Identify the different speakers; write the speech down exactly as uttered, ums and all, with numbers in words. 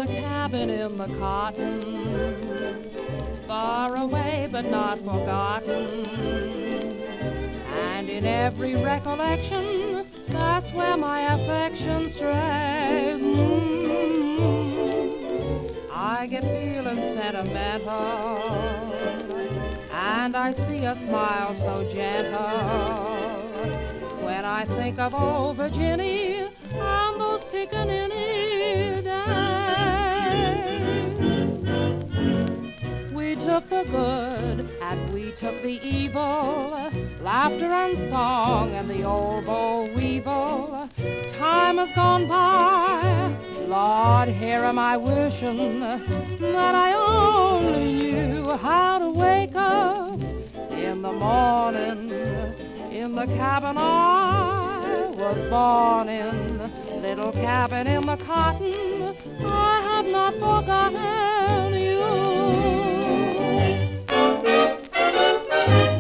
Speaker 1: the cabin in the cotton, far away but not forgotten. And in every recollection, that's where my affection strays. Mm-hmm. I get feeling sentimental, and I see a smile so gentle when I think of old Virginia and those pickaninny days. We took the good and we took the evil, laughter and song and the old boll weevil. Time has gone by, Lord, here am I wishing that I only knew how to wake up in the morning in the cabin I was born in, little cabin in the cotton. I have not forgotten you.